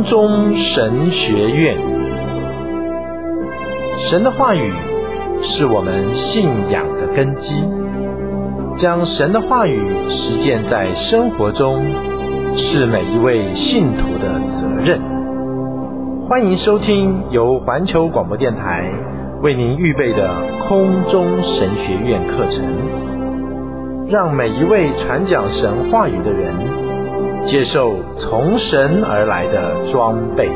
中神学院。神的话语是我们信仰的根基，将神的话语实践在生活中，是每一位信徒的责任。欢迎收听由环球广播电台为您预备的空中神学院课程，让每一位传讲神话语的人接受从神而来的装备。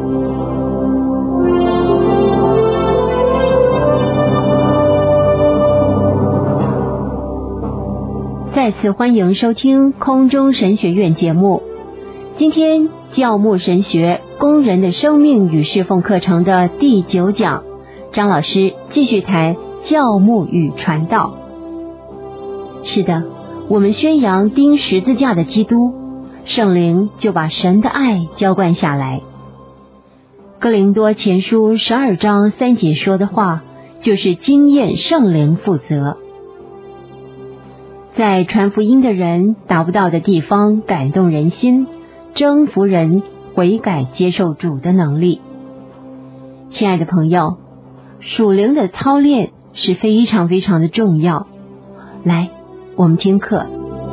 再次欢迎收听空中神学院节目。今天教牧神学工人的生命与侍奉课程的第9讲，张老师继续谈教牧与传道。是的，我们宣扬钉十字架的基督，圣灵就把神的爱浇灌下来。哥林多前书12章3节说的话，就是经验圣灵负责。在传福音的人达不到的地方感动人心，征服人悔改接受主的能力。亲爱的朋友，属灵的操练是非常非常的重要。来，我们听课。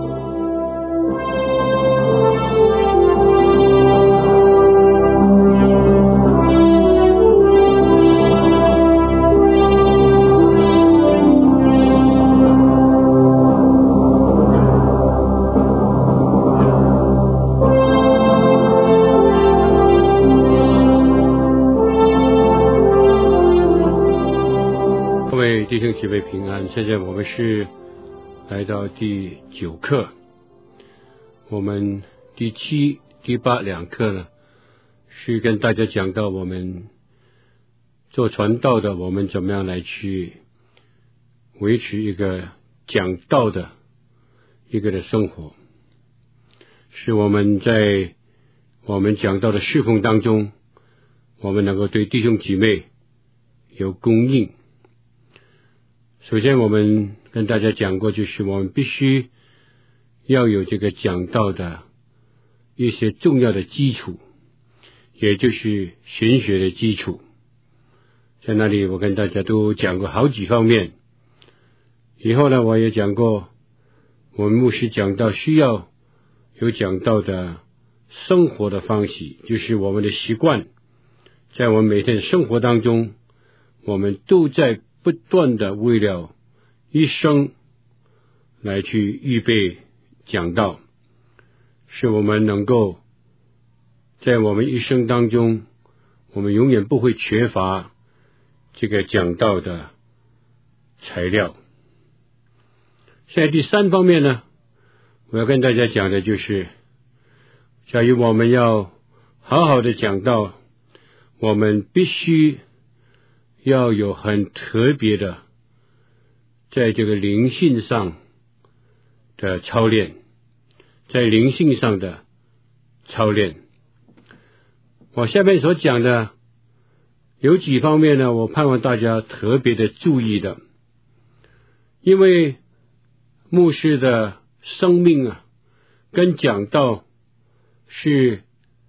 弟兄姐妹平安，现在我们是来到第9课，我们第7、第8两课呢，是跟大家讲到我们做传道的，我们怎么样来去维持一个讲道的一个的生活，是我们在我们讲道的侍奉当中，我们能够对弟兄姐妹有供应。首先我们跟大家讲过，就是我们必须要有这个讲道的一些重要的基础，也就是神学的基础。在那里我跟大家都讲过好几方面。以后呢，我也讲过，我们牧师讲道需要有讲道的生活的方式，就是我们的习惯，在我们每天的生活当中，我们都在不断的为了一生来去预备讲道，使我们能够在我们一生当中，我们永远不会缺乏这个讲道的材料。现在第3方面呢，我要跟大家讲的就是，假如我们要好好的讲道，我们必须要有很特别的在这个灵性上的操练，在灵性上的操练。我下面所讲的有几方面呢，我盼望大家特别的注意的，因为牧师的生命啊，跟讲道是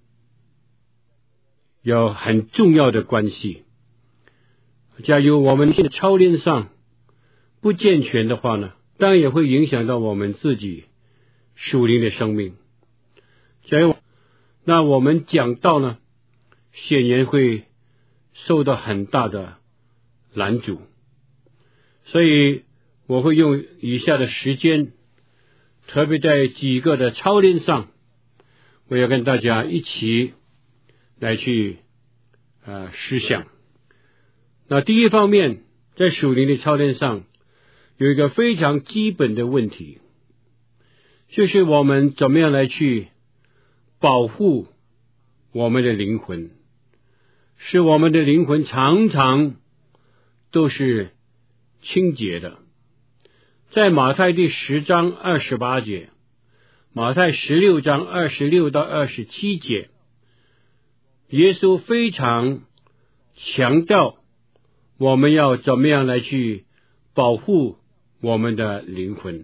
有很重要的关系。假如我们的操练上不健全的话呢，当然也会影响到我们自己属灵的生命。那我们讲道呢，显然会受到很大的拦阻。所以我会用以下的时间，特别在几个的操练上，我要跟大家一起来去思想。那第一方面，在属灵的操练上有一个非常基本的问题，就是我们怎么样来去保护我们的灵魂，使我们的灵魂常常都是清洁的。在马太第10章28节，马太16章26到27节，耶稣非常强调我们要怎么样来去保护我们的灵魂。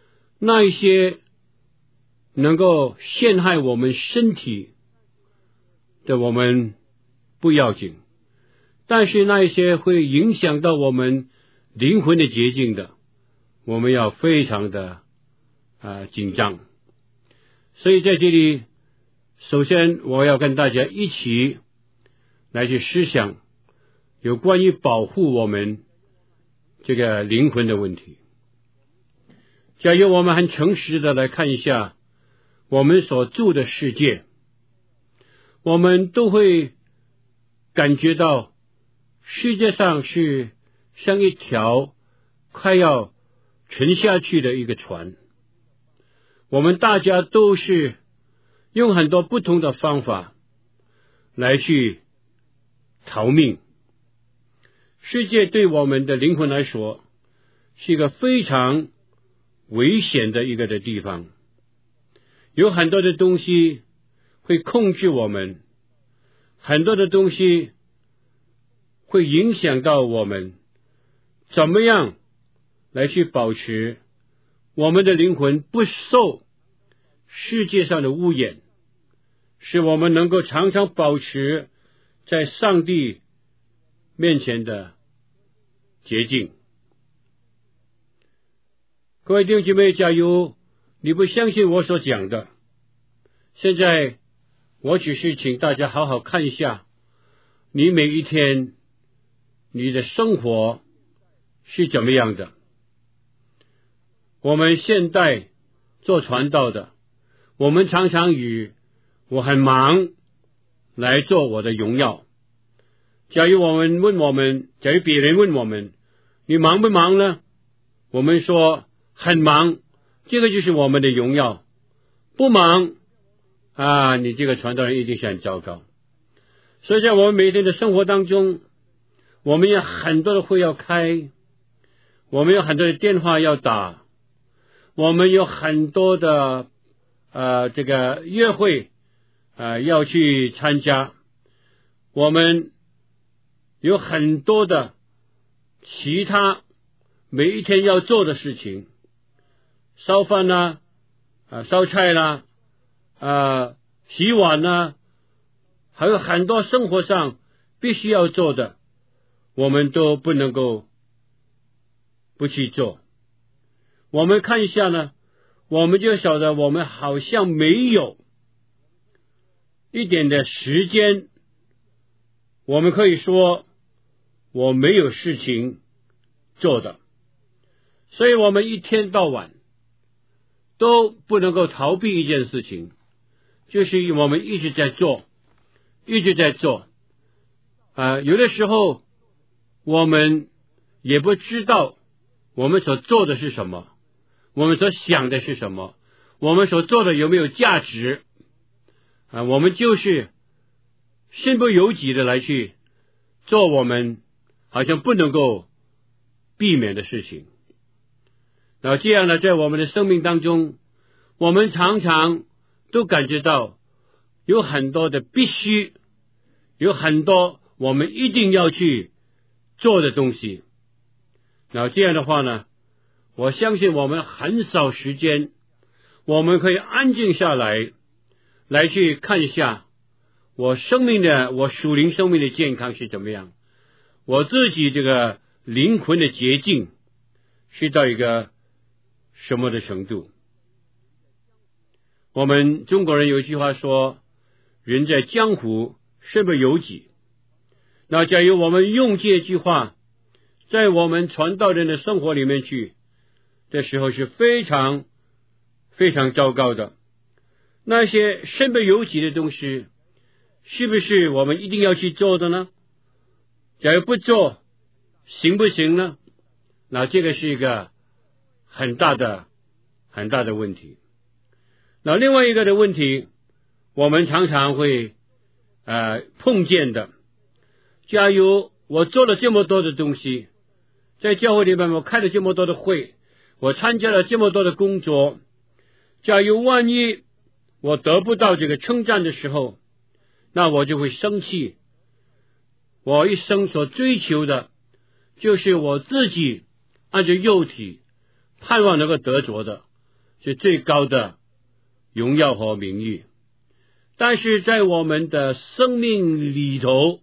那一些能够陷害我们身体的我们不要紧，但是那一些会影响到我们灵魂的洁净的，我们要非常的紧张。所以在这里，首先我要跟大家一起来去思想有关于保护我们这个灵魂的问题。假如我们很诚实的来看一下我们所住的世界，我们都会感觉到世界上是像一条快要沉下去的一个船，我们大家都是用很多不同的方法来去逃命。世界对我们的灵魂来说是一个非常危险的一个的地方，有很多的东西会控制我们，很多的东西会影响到我们，怎么样来去保持我们的灵魂不受世界上的污染，使我们能够常常保持在上帝面前的洁净。各位弟兄姐妹，假如你不相信我所讲的，现在我只是请大家好好看一下你每一天你的生活是怎么样的。我们现代做传道的，我们常常以我很忙来做我的荣耀。假如别人问我们你忙不忙呢？我们说很忙，这个就是我们的荣耀。不忙你这个传道人一定是很糟糕。所以在我们每天的生活当中，我们有很多的会要开，我们有很多的电话要打，我们有很多的这个约会要去参加，我们有很多的其他每一天要做的事情，烧饭啦烧菜啦洗碗啦，还有很多生活上必须要做的，我们都不能够不去做。我们看一下呢，我们就晓得我们好像没有一点的时间，我们可以说我没有事情做的，所以我们一天到晚都不能够逃避一件事情，就是我们一直在做有的时候我们也不知道我们所做的是什么，我们所想的是什么，我们所做的有没有价值我们就是身不由己的来去做我们好像不能够避免的事情。然后这样呢，在我们的生命当中，我们常常都感觉到有很多的必须，有很多我们一定要去做的东西。然后这样的话呢，我相信我们很少时间我们可以安静下来去看一下我属灵生命的健康是怎么样，我自己这个灵魂的洁净是到一个什么的程度。我们中国人有一句话说，人在江湖身不由己。那假如我们用这句话在我们传道人的生活里面去，这时候是非常非常糟糕的。那些身不由己的东西是不是我们一定要去做的呢？假如不做行不行呢？那这个是一个很大的问题。那另外一个的问题我们常常会碰见的，假如我做了这么多的东西，在教会里面我开了这么多的会，我参加了这么多的工作，假如万一我得不到这个称赞的时候，那我就会生气。我一生所追求的就是我自己按照肉体盼望能够得着的是最高的荣耀和名誉。 但是在我们的生命里头，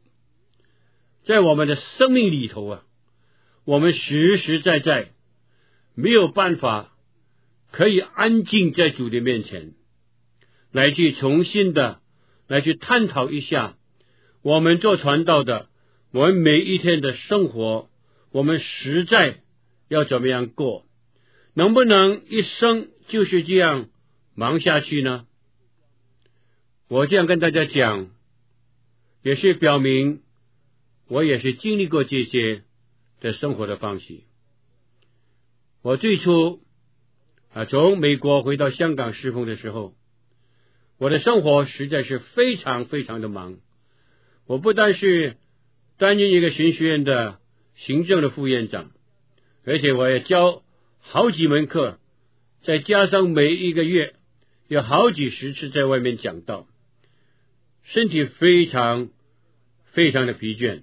我们实实在在没有办法可以安静在主的面前，来去重新的来去探讨一下我们做传道的，我们每一天的生活，我们实在要怎么样过，能不能一生就是这样忙下去呢？我这样跟大家讲，也是表明我也是经历过这些的生活的方式。我最初从美国回到香港侍奉的时候，我的生活实在是非常非常的忙。我不但是担任一个神学院的行政的副院长，而且我也教好几门课，再加上每一个月有好几十次在外面讲道，身体非常非常的疲倦。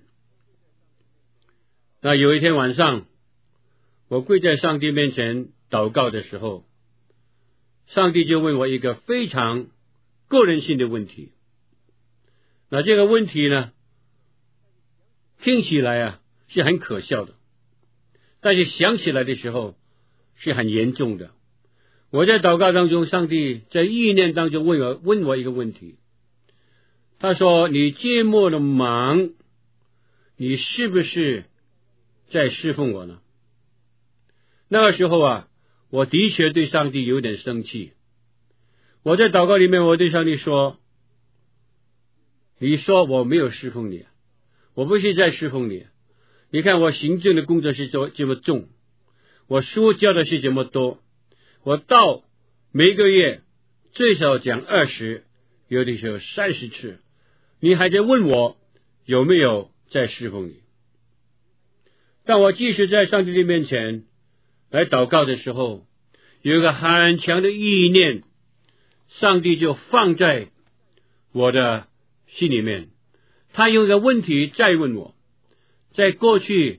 那有一天晚上，我跪在上帝面前祷告的时候，上帝就问我一个非常个人性的问题。那这个问题呢，听起来是很可笑的，但是想起来的时候是很严重的。我在祷告当中，上帝在意念当中问我一个问题，他说：你这么的忙，你是不是在侍奉我呢？那个时候我的确对上帝有点生气。我在祷告里面，我对上帝说：你说我没有侍奉你，我不是在侍奉你。你看我行政的工作是这么重，我书教的是这么多，我到每个月最少讲20，有的时候30次，你还在问我有没有在侍奉你。当我继续在上帝的面前来祷告的时候，有一个很强的意念，上帝就放在我的心里面。他用一个问题再问我，在过去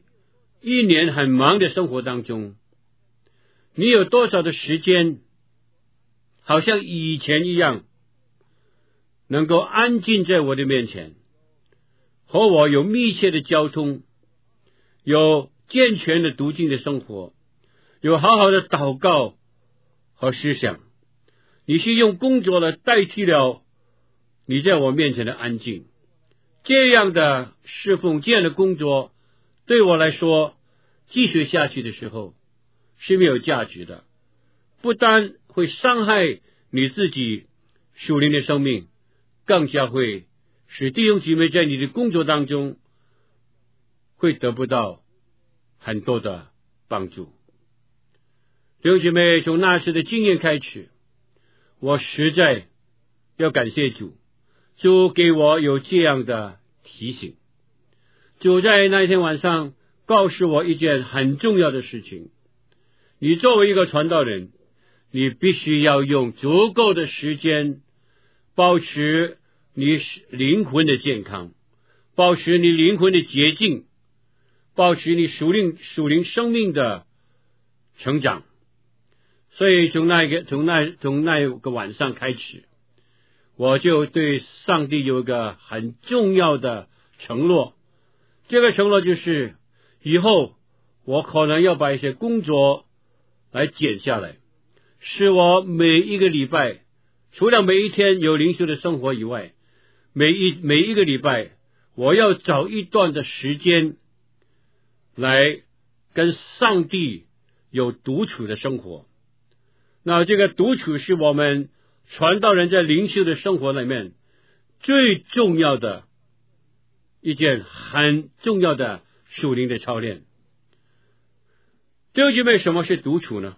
1年很忙的生活当中，你有多少的时间好像以前一样能够安静在我的面前，和我有密切的交通，有健全的读经的生活，有好好的祷告和思想。你是用工作来代替了你在我面前的安静。这样的侍奉，这样的工作对我来说，继续下去的时候是没有价值的，不但会伤害你自己属灵的生命，更加会使弟兄姊妹在你的工作当中会得不到很多的帮助。弟兄姊妹，从那时的经验开始，我实在要感谢主，主给我有这样的提醒。主在那一天晚上告诉我一件很重要的事情，你作为一个传道人，你必须要用足够的时间保持你灵魂的健康，保持你灵魂的洁净，保持你属灵生命的成长。所以从那个晚上开始，我就对上帝有一个很重要的承诺。这个承诺就是以后我可能要把一些工作来减下来，使我每一个礼拜，除了每一天有灵修的生活以外，每一个礼拜我要找一段的时间来跟上帝有独处的生活。那这个独处是我们传道人在灵修的生活里面最重要的一件很重要的属灵的操练。弟兄姊妹，什么是独处呢？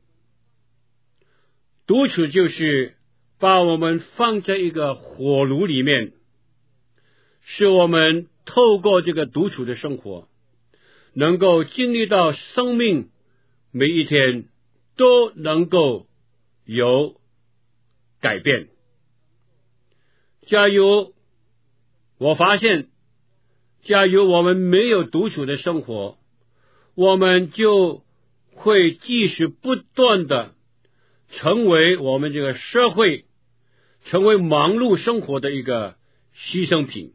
独处就是把我们放在一个火炉里面，使我们透过这个独处的生活，能够经历到生命每一天都能够有改变。假如我发现，假如我们没有独处的生活，我们就会继续不断的成为我们这个社会， 成为忙碌生活的一个牺牲品，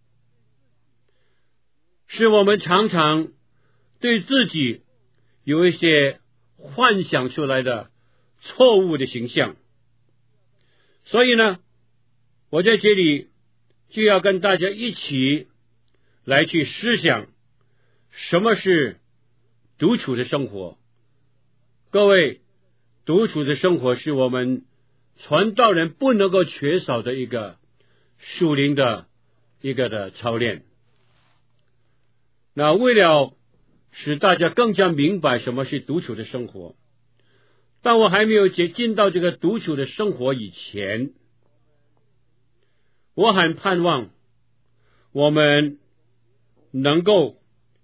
使我们常常对自己有一些幻想出来的错误的形象。所以呢，我在这里就要跟大家一起来去思想什么是独处的生活。各位，独处的生活是我们传道人不能够缺少的一个属灵的一个的操练。那为了使大家更加明白什么是独处的生活，当我还没有进到这个独处的生活以前，我很盼望我们能够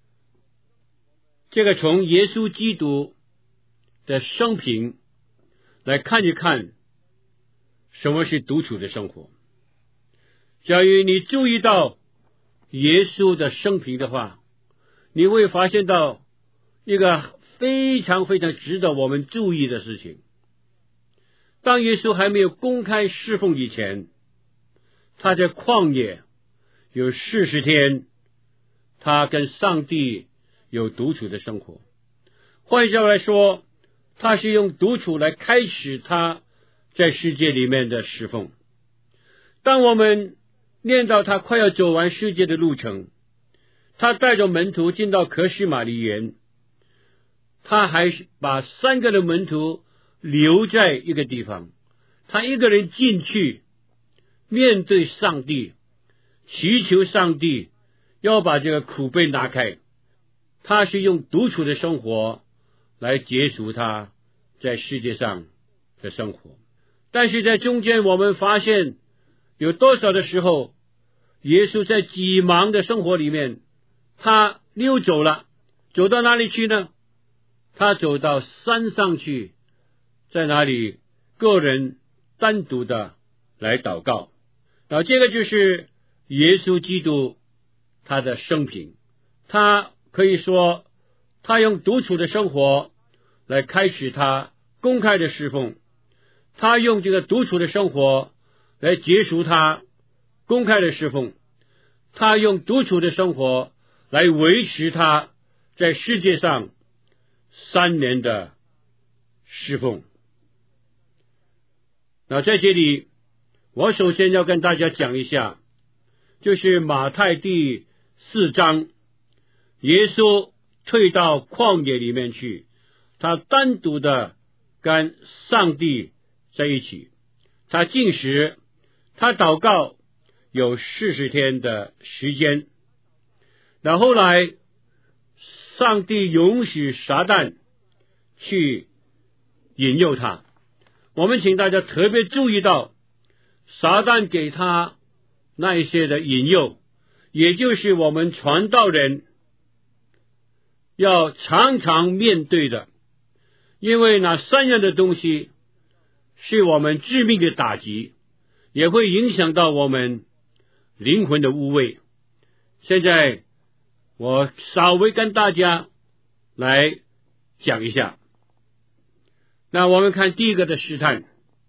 这个从耶稣基督的生平来看一看什么是独处的生活。假如你注意到耶稣的生平的话，你会发现到一个非常非常值得我们注意的事情。当耶稣还没有公开侍奉以前，他在旷野有40天，他跟上帝有独处的生活。换句话来说，他是用独处来开始他在世界里面的侍奉。当我们念到他快要走完世界的路程，他带着门徒进到可西马尼园，他还把3个的门徒留在一个地方，他一个人进去面对上帝，祈求上帝要把这个苦杯拿开。他是用独处的生活来结束他在世界上的生活。但是在中间我们发现有多少的时候，耶稣在急忙的生活里面，他溜走了。走到哪里去呢？他走到山上去，在那里个人单独的来祷告。然后这个就是耶稣基督他的生平。他可以说他用独处的生活来开始他公开的侍奉，他用这个独处的生活来结束他公开的侍奉，他用独处的生活来维持他在世界上3年的侍奉。那在这里我首先要跟大家讲一下，就是马太第4章，耶稣退到旷野里面去，他单独的跟上帝在一起，他禁食，他祷告有40天的时间。然后来上帝允许撒旦去引诱他。我们请大家特别注意到撒旦给他那一些的引诱，也就是我们传道人要常常面对的。因为那3样的东西是我们致命的打击，也会影响到我们灵魂的污秽。现在我稍微跟大家来讲一下。那我们看第一个的试探，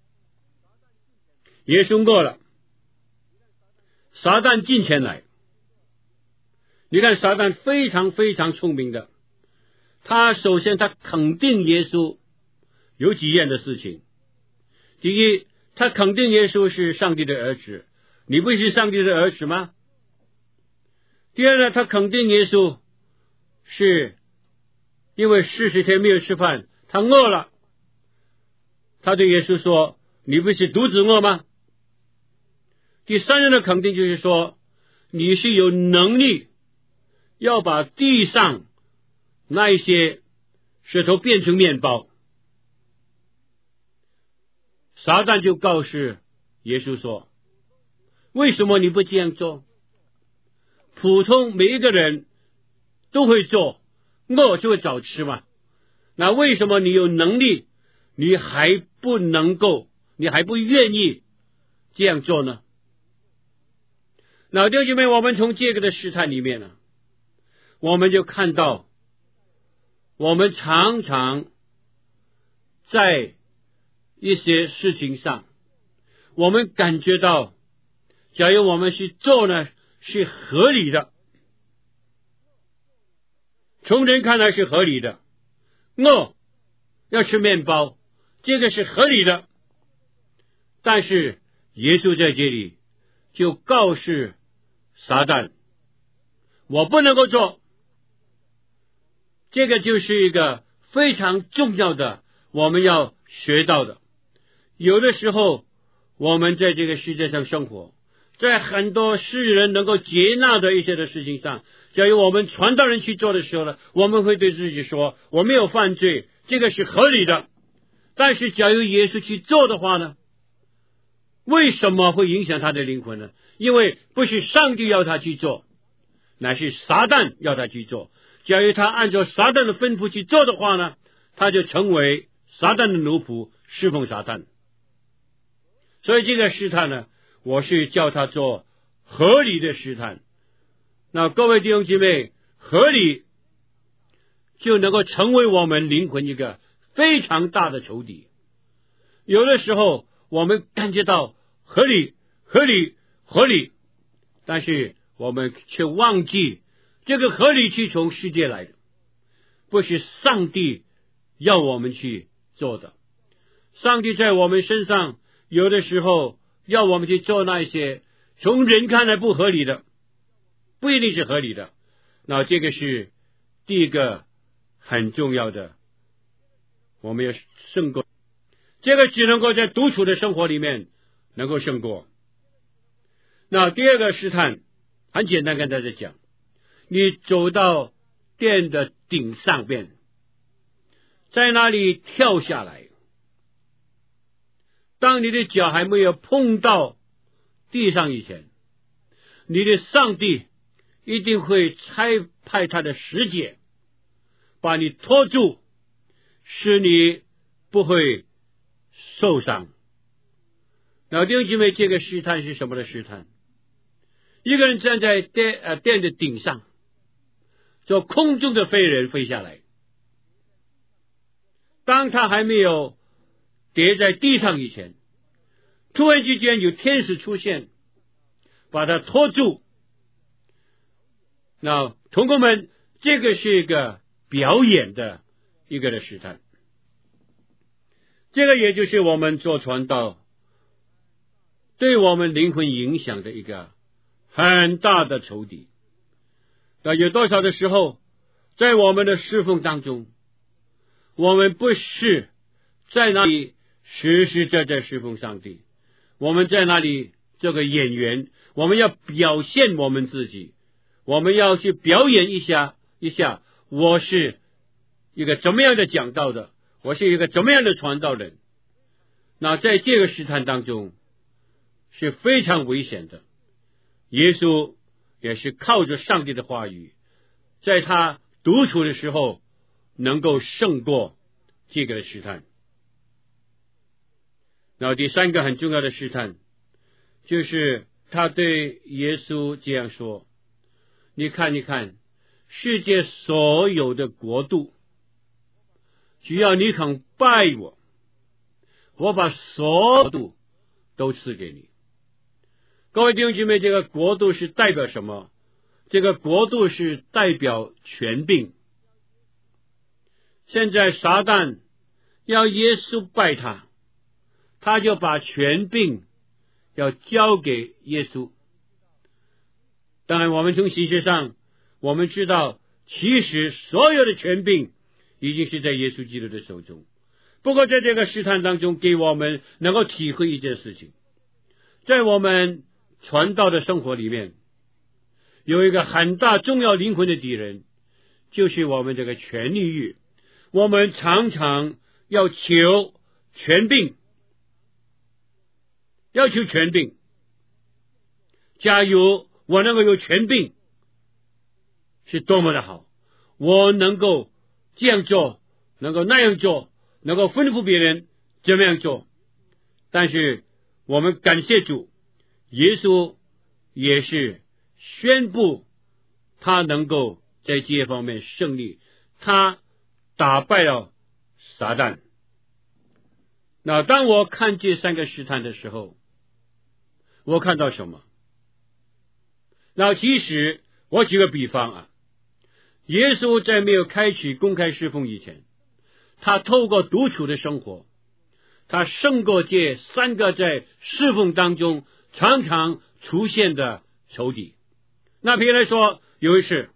耶稣饿了，撒旦进前来。你看撒旦非常非常聪明的，他首先他肯定耶稣有几样的事情。第一，他肯定耶稣是上帝的儿子，你不是上帝的儿子吗？第二呢，他肯定耶稣是因为40天没有吃饭，他饿了。他对耶稣说，你不是独自饿吗？第三人的肯定就是说，你是有能力要把地上那一些石头变成面包。撒旦就告诉耶稣说，为什么你不这样做？普通每一个人都会做，饿就会找吃嘛。那为什么你有能力，你还不能够，你还不愿意这样做呢？那弟兄姐妹，我们从这个的试探里面呢，我们就看到，我们常常在一些事情上， 我们感觉到，假如我们去做呢，是合理的，从人看来是合理的，饿要吃面包，这个是合理的。但是耶稣在这里就告示撒旦，我不能够做。这个就是一个非常重要的，我们要学到的。有的时候我们在这个世界上生活，在很多世人能够接纳的一些的事情上，假如我们传道人去做的时候呢，我们会对自己说，我没有犯罪，这个是合理的。但是假如耶稣去做的话呢，为什么会影响他的灵魂呢？因为不是上帝要他去做，乃是撒旦要他去做。假如他按照撒旦的吩咐去做的话呢，他就成为撒旦的奴仆，侍奉撒旦。所以这个试探呢，我是叫他做合理的试探。那各位弟兄姐妹，合理就能够成为我们灵魂一个非常大的仇敌。有的时候我们感觉到合理，但是我们却忘记这个合理是从世界来的，不是上帝要我们去做的。上帝在我们身上有的时候要我们去做那些从人看来不合理的，不一定是合理的。那这个是第一个很重要的，我们要胜过。这个只能够在独处的生活里面能够胜过。那第二个试探很简单，跟大家讲，你走到殿的顶上边，在那里跳下来，当你的脚还没有碰到地上以前，你的上帝一定会差派他的使者把你拖住，使你不会受伤。老弟兄姐妹，这个试探是什么的试探？一个人站在殿的顶上，做空中的飞人飞下来，当他还没有跌在地上以前，突然之间有天使出现，把他拖住。那同工们，这个是一个表演的一个的试探。这个也就是我们做传道对我们灵魂影响的一个很大的仇敌。那有多少的时候，在我们的侍奉当中，我们不是在那里实实在在侍奉上帝，我们在那里这个演员，我们要表现我们自己，我们要去表演一下我是一个怎么样的讲道的，我是一个怎么样的传道人。那在这个试探当中是非常危险的。耶稣也是靠着上帝的话语，在他独处的时候能够胜过这个试探。然后第三个很重要的试探，就是他对耶稣这样说，你看世界所有的国度，只要你肯拜我，我把所有国度都赐给你。各位弟兄姐妹，这个国度是代表什么？这个国度是代表权柄。现在撒旦要耶稣拜他，他就把权柄要交给耶稣。当然我们从形式上我们知道，其实所有的权柄已经是在耶稣基督的手中。不过在这个试探当中，给我们能够体会一件事情，在我们传道的生活里面，有一个很大重要灵魂的敌人，就是我们这个权力欲。我们常常要求权柄，要求权柄。假如我能够有权柄，是多么的好，我能够这样做，能够那样做，能够吩咐别人怎么样做。但是我们感谢主，耶稣也是宣布他能够在这些方面胜利，他打败了撒旦。那当我看这三个试探的时候， 我看到什么？那其实我举个比方啊，耶稣在没有开启公开侍奉以前，他透过独处的生活，他胜过这三个在侍奉当中常常出现的仇敌。那比如来说，有一次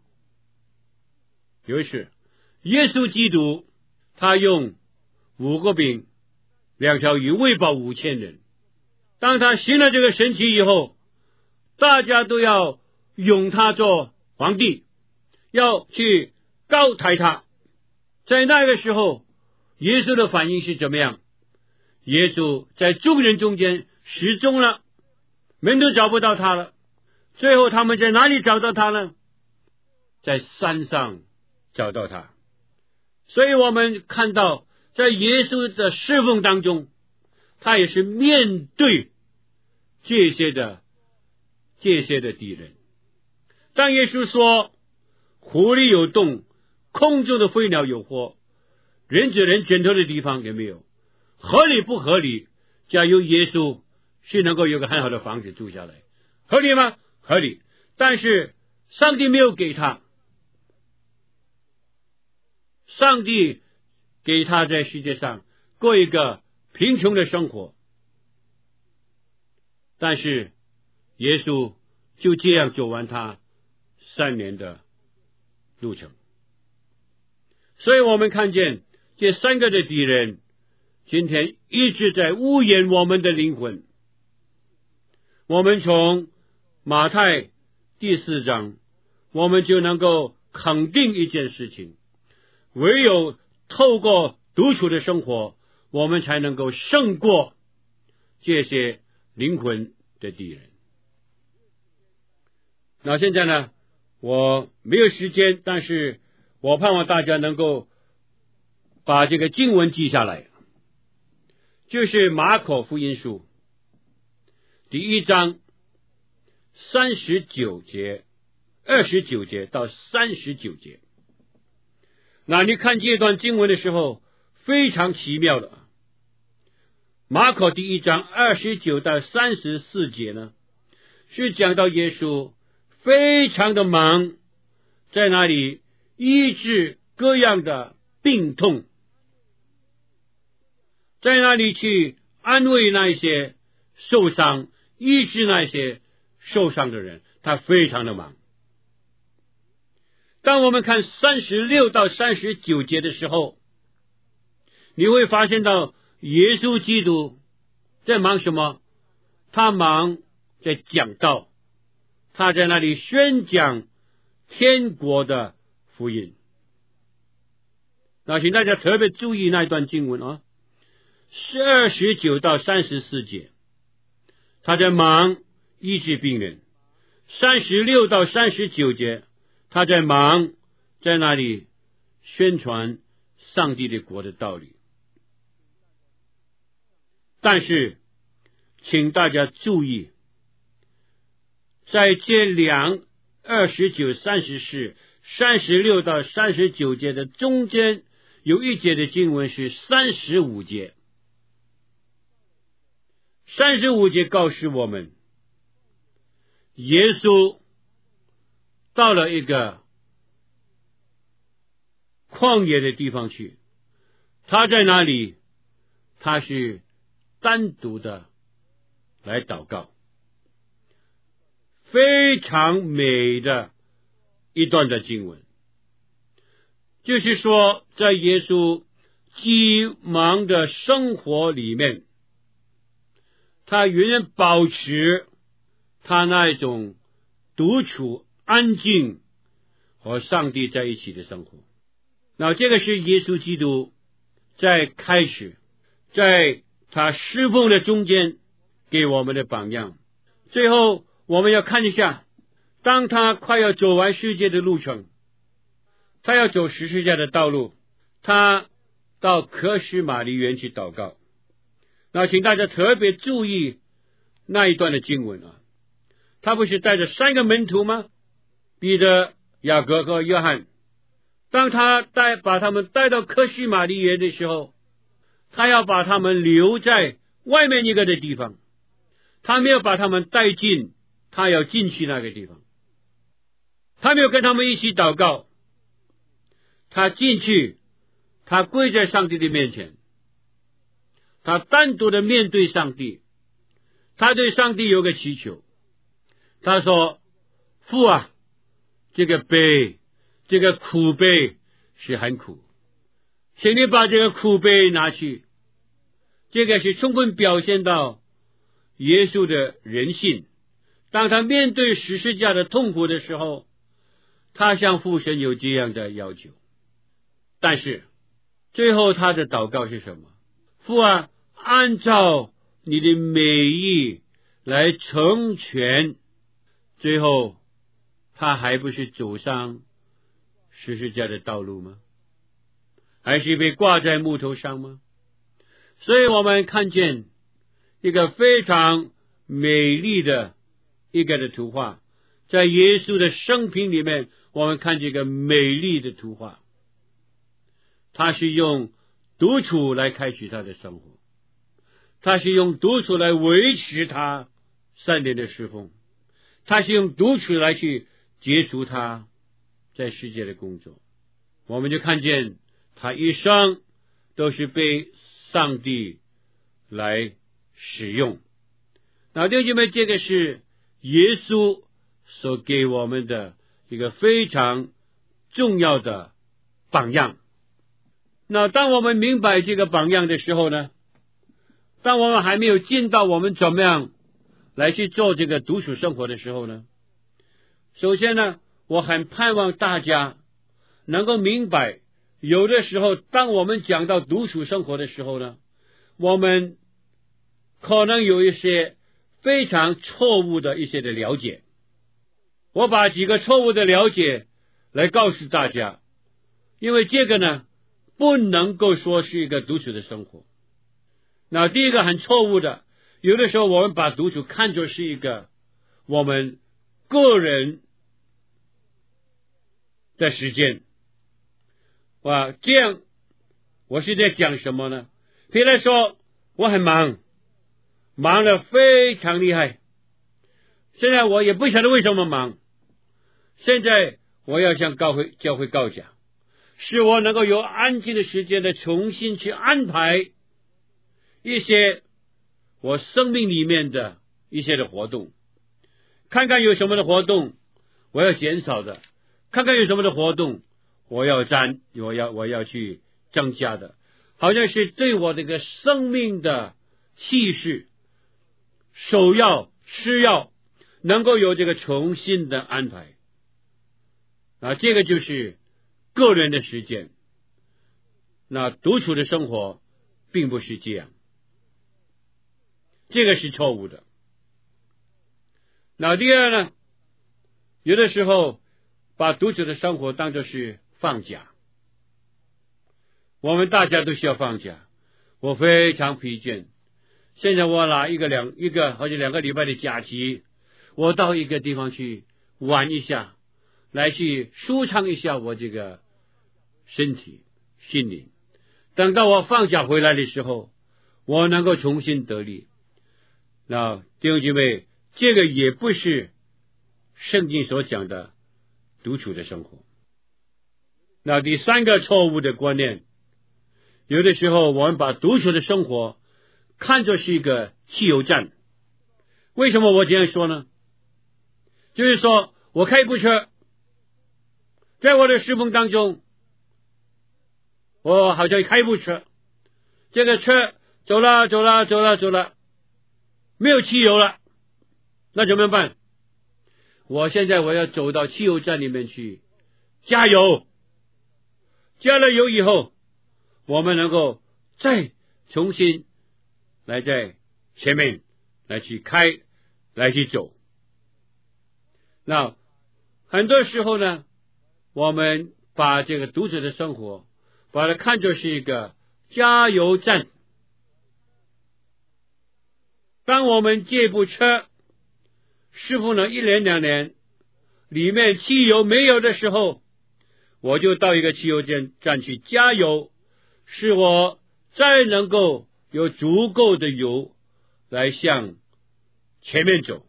耶稣基督他用5个饼2条鱼喂饱5000人。当他行了这个神奇以后，大家都要拥他做皇帝，要去高抬他。在那个时候，耶稣的反应是怎么样？耶稣在众人中间失踪了，门都找不到他了。最后他们在哪里找到他呢？在山上找到他。所以我们看到在耶稣的侍奉当中，他也是面对这些的敌人。当耶稣说湖里有洞，空中的飞鸟有窝，人子连枕头的地方也没有，合理不合理？假如耶稣是能够有个很好的房子住下来，合理吗？合理。但是上帝没有给他，上帝给他在世界上过一个贫穷的生活，但是耶稣就这样走完他3年的路程。所以我们看见这3个的敌人今天一直在污染我们的灵魂。我们从马太第4章，我们就能够肯定一件事情，唯有透过独处的生活，我们才能够胜过这些灵魂的敌人。那现在呢，我没有时间，但是我盼望大家能够把这个经文记下来，就是马可福音书第1章29节到39节。那你看这段经文的时候，非常奇妙的。马可第1章29到34节呢，是讲到耶稣非常的忙，在那里医治各样的病痛，在那里去安慰那些受伤，医治那些受伤的人，他非常的忙。当我们看36到39节的时候，你会发现到耶稣基督在忙什么？他忙在讲道，他在那里宣讲天国的福音。那请大家特别注意那一段经文啊，29到34节，他在忙医治病人；36到39节，他在忙在那里宣传上帝的国的道理。但是请大家注意，在这29、34、36到39节的中间，有一节的经文是35节。35节告诉我们，耶稣到了一个旷野的地方去，他在那里，他是单独的来祷告。非常美的一段的经文，就是说在耶稣急忙的生活里面，他永远保持他那一种独处安静和上帝在一起的生活。那这个是耶稣基督在开始在他侍奉的中间给我们的榜样。最后我们要看一下，当他快要走完世界的路程，他要走十字架的道路，他到客西马尼园去祷告。那请大家特别注意那一段的经文啊，他不是带着3个门徒吗？彼得、雅各和约翰。当他把他们带到客西马尼园的时候，他要把他们留在外面一个的地方， 他没有把他们带进他要进去那个地方，他没有跟他们一起祷告，他进去，他跪在上帝的面前，他单独的面对上帝，他对上帝有个祈求，他说：父啊，这个杯，这个苦杯是很苦，请你把这个苦杯拿去。这个是充分表现到耶稣的人性，当他面对十字架的痛苦的时候，他向父神有这样的要求。但是最后他的祷告是什么？父啊，按照你的美意来成全。最后他还不是走上十字架的道路吗？还是被挂在木头上吗？所以我们看见一个非常美丽的一个的图画，在耶稣的生平里面，我们看见一个美丽的图画。他是用独处来开启他的生活，他是用独处来维持他3年的侍奉，他是用独处来去结束他在世界的工作。我们就看见他一生都是被上帝来使用。那弟兄姐妹，这个是耶稣所给我们的一个非常重要的榜样。那当我们明白这个榜样的时候呢，当我们还没有进到我们怎么样来去做这个独处生活的时候呢，首先呢，我很盼望大家能够明白，有的时候当我们讲到独处生活的时候呢，我们可能有一些非常错误的一些的了解。我把几个错误的了解来告诉大家，因为这个呢不能够说是一个独处的生活。那第一个很错误的，有的时候我们把独处看作是一个我们个人的时间。这样我是在讲什么呢？比如说我很忙得非常厉害，现在我也不晓得为什么忙，现在我要向教会告假，使我能够有安静的时间的重新去安排一些我生命里面的一些的活动，看看有什么的活动我要减少的，看看有什么的活动我要去增加的，好像是对我这个生命的气势首要次要能够有这个重新的安排。这个就是个人的时间。那独处的生活并不是这样，这个是错误的。那第二呢，有的时候把独处的生活当作是放假。我们大家都需要放假，我非常疲倦，现在我拿一个好像2个礼拜的假期，我到一个地方去玩一下，来去舒畅一下我这个身体心灵。等到我放假回来的时候，我能够重新得力。那弟兄姐妹，这个也不是圣经所讲的独处的生活。那第3个错误的观念，有的时候我们把独处的生活看作是一个汽油站。为什么我这样说呢？就是说我开一部车，在我的侍奉当中，我好像开一部车，这个车走了，没有汽油了，那怎么办？我现在要走到汽油站里面去加油，加了油以后，我们能够再重新来在前面来去开，来去走。那很多时候呢，我们把这个独处的生活把它看作是一个加油站。当我们这部车师傅呢1年2年里面汽油没有的时候，我就到一个汽油站去加油，使我再能够有足够的油来向前面走。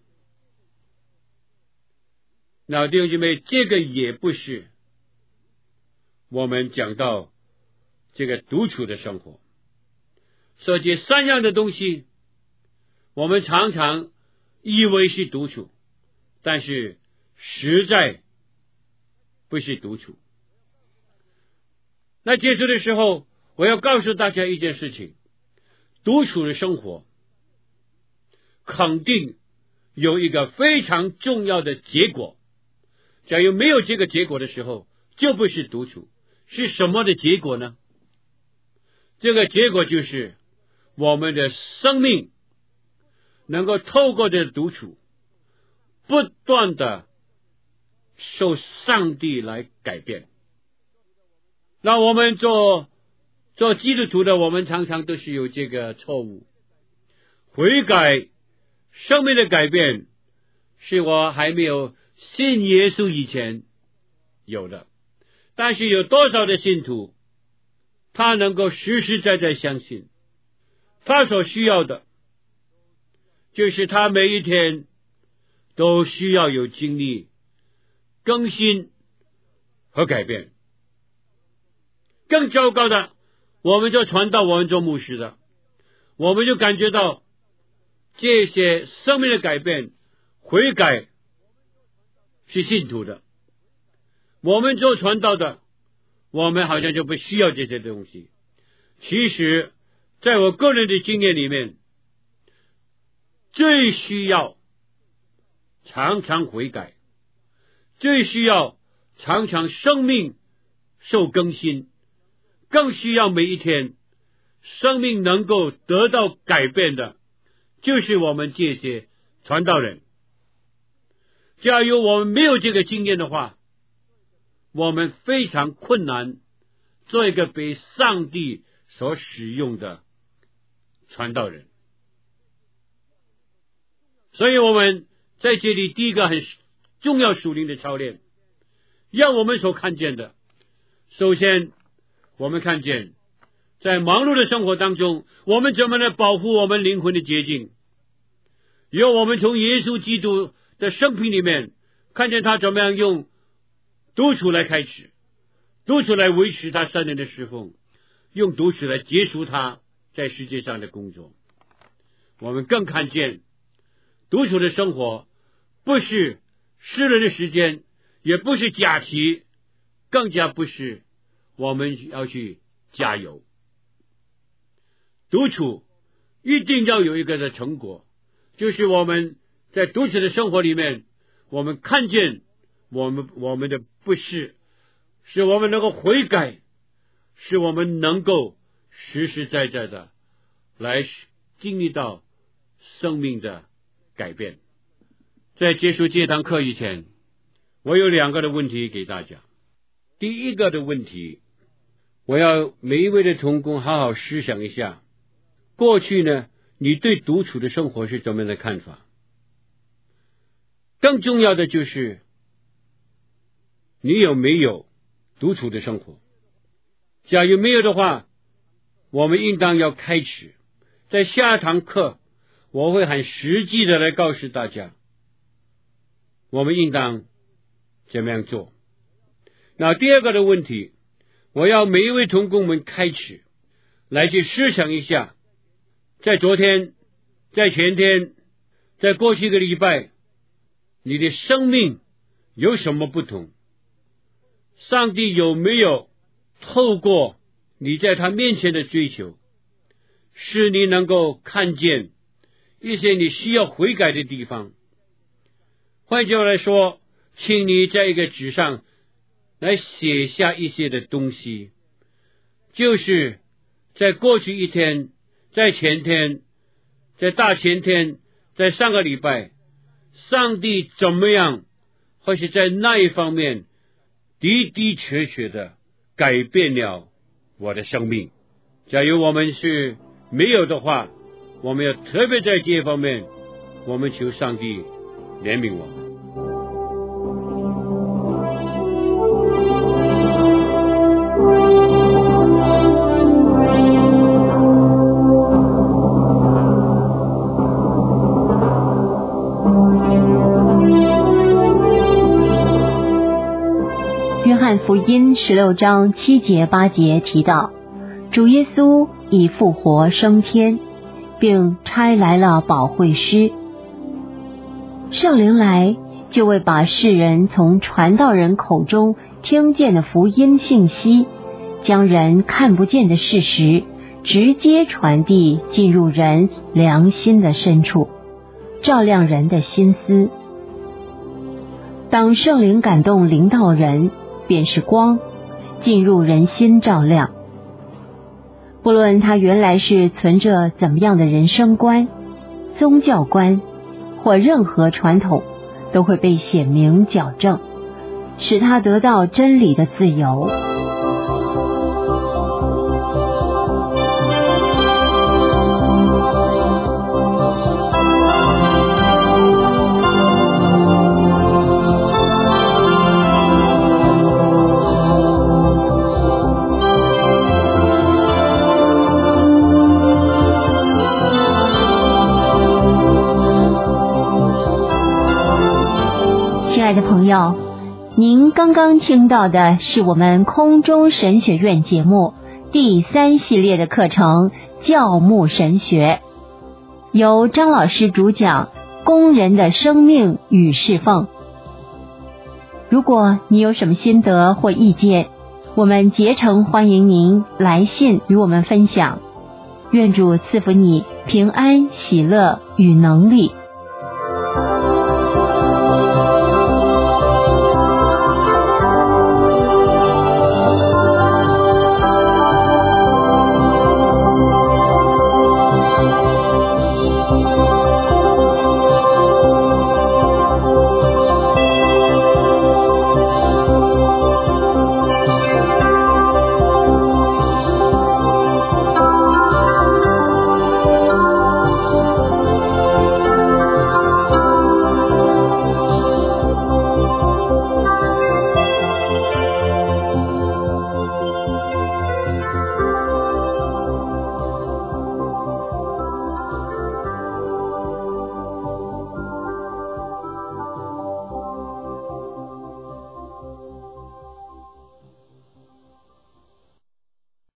那弟兄姐妹，这个也不是我们讲到这个独处的生活。所以这三样的东西，我们常常以为是独处，但是实在不是独处。那结束的时候，我要告诉大家一件事情，独处的生活肯定有一个非常重要的结果。假如没有这个结果的时候，就不是独处。是什么的结果呢？这个结果就是我们的生命能够透过这独处，不断的受上帝来改变。那我们做基督徒的，我们常常都是有这个错误。悔改，生命的改变，是我还没有信耶稣以前有的。但是有多少的信徒，他能够实实在在相信，他所需要的就是他每一天都需要有经历更新和改变。更糟糕的，我们做传道，我们做牧师的，我们就感觉到这些生命的改变、悔改是信徒的。我们做传道的，我们好像就不需要这些东西。其实在我个人的经验里面，最需要常常悔改，最需要常常生命受更新，更需要每一天生命能够得到改变的，就是我们这些传道人。假如我们没有这个经验的话，我们非常困难做一个被上帝所使用的传道人。所以我们在这里第一个很重要属灵的操练，让我们所看见的，首先我们看见在忙碌的生活当中，我们怎么来保护我们灵魂的洁净。由我们从耶稣基督的生平里面看见他怎么样用独处来开始，独处来维持他3年的侍奉，用独处来结束他在世界上的工作。我们更看见独处的生活不是私人的时间，也不是假期，更加不是我们要去加油。独处一定要有一个的成果，就是我们在独处的生活里面，我们看见我们的不是，使我们能够悔改，使我们能够实实在在的来经历到生命的改变。在结束这堂课以前，我有2个的问题给大家。第一个的问题，我要每一位的同工好好思想一下，过去呢，你对独处的生活是怎么样的看法？更重要的就是你有没有独处的生活？假如没有的话，我们应当要开始。在下堂课，我会很实际的来告诉大家，我们应当怎么样做。那第2个的问题，我要每一位同工们开始来去思想一下，在昨天，在前天，在过去一个礼拜，你的生命有什么不同？上帝有没有透过你在他面前的追求，使你能够看见一些你需要悔改的地方？换句话来说，请你在一个纸上来写下一些的东西，就是在过去一天，在前天，在大前天，在上个礼拜，上帝怎么样，或是在那一方面的的确确的改变了我的生命。假如我们是没有的话，我们要特别在这一方面，我们求上帝怜悯我们。 音16章7节8节提到，主耶稣已复活升天，并差来了保惠师。圣灵来就为把世人从传道人口中听见的福音信息，将人看不见的事实直接传递进入人良心的深处，照亮人的心思。当圣灵感动临到人，便是光，进入人心照亮。不论他原来是存着怎么样的人生观、宗教观或任何传统，都会被显明矫正，使他得到真理的自由。亲爱的朋友，您刚刚听到的是我们空中神学院节目第3系列的课程教牧神学，由张老师主讲工人的生命与侍奉。如果你有什么心得或意见，我们竭诚欢迎您来信与我们分享。愿主赐福你平安喜乐与能力。